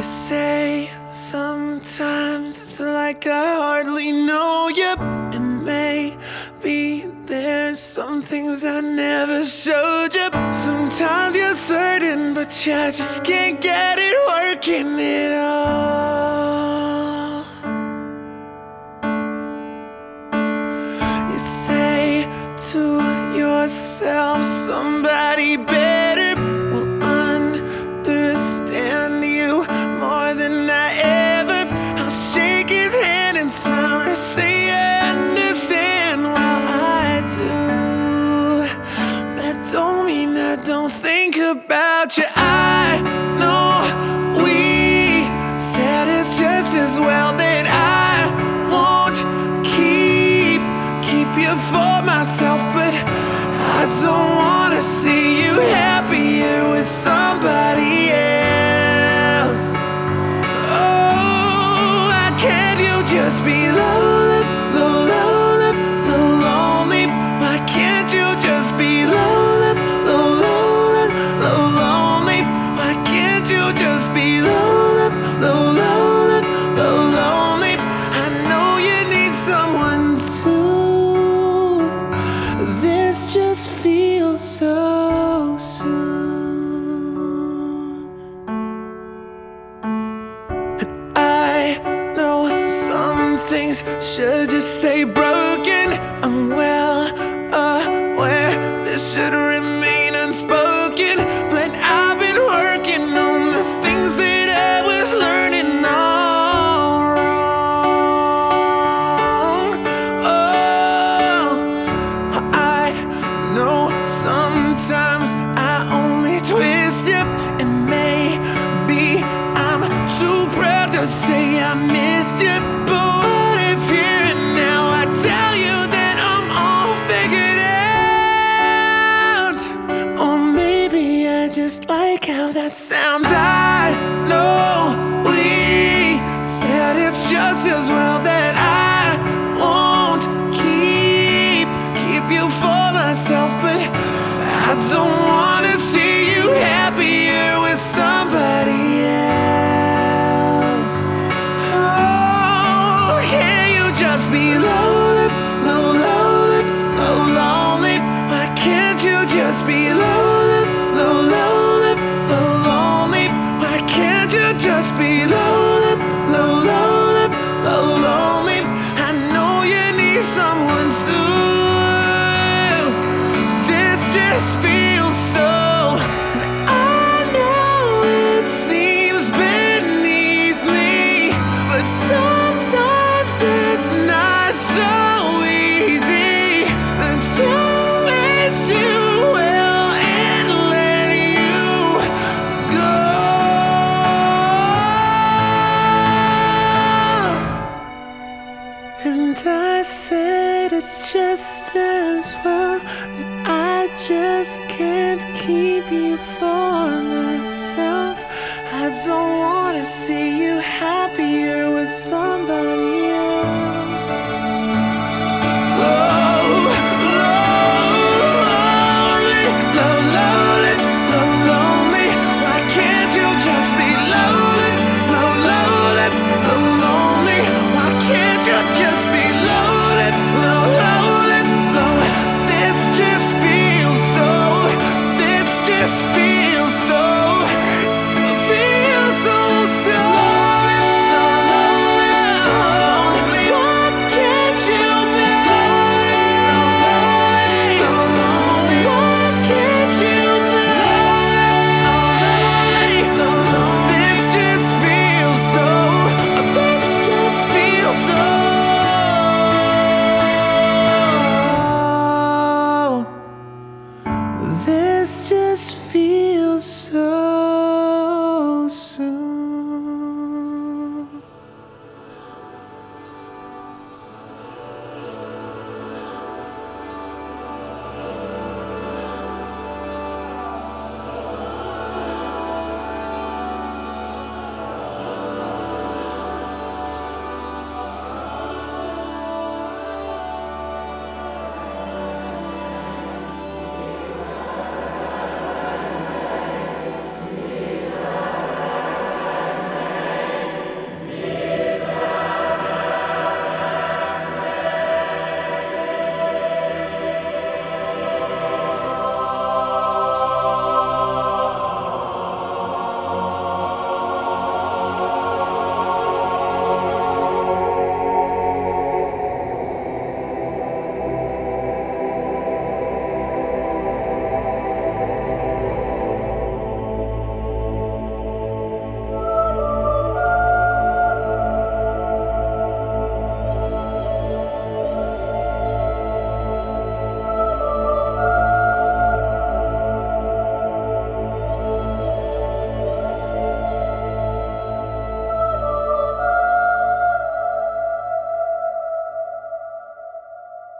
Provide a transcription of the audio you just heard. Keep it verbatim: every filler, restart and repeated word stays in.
say sometimes it's like I hardly know you, and maybe there's some things I never showed you. Sometimes you're certain, but you just can't get it working at all. You say to yourself somebody better will understand you more than I ever. I'll shake his hand and smile and say I understand. Well, I do. That don't mean I don't think about you. I know we said it's just as well that I won't keep keep you for myself, but I don't wanna see you happier with somebody else. Oh, why can't you just be lonely, lo- lonely, lo- lonely? Why can't you just be lonely, lo- lonely, lo- lonely? Why can't you just be lonely, lo- lonely, lo- lonely? I know you need someone too. This just feels so soon. And I know some things should just stay broken. I'm well aware this should remain unspoken, but I've been working on the things that I was learning all wrong. Oh, I know sometimes I only twist you, and maybe I'm too proud to say I missed you. But what if here and now I tell you that I'm all figured out? Or maybe I just like how that sounds. I know we said it's just as well that I won't keep keep you for myself, but I don't wanna see you happier with somebody else. Oh, can you just be lonely, lo- lonely, lo- lonely? Why can't you just be lonely, lo- lonely, lo- lonely? Why can't you just be lonely, lo- lonely, lo- lonely? I know you need someone too. This just feels so. I know it seems beneath me, but sometimes it's not so easy to wish you well and let you go. And I said it's just as well that I just can't keep you for myself. I don't wanna see you happier with somebody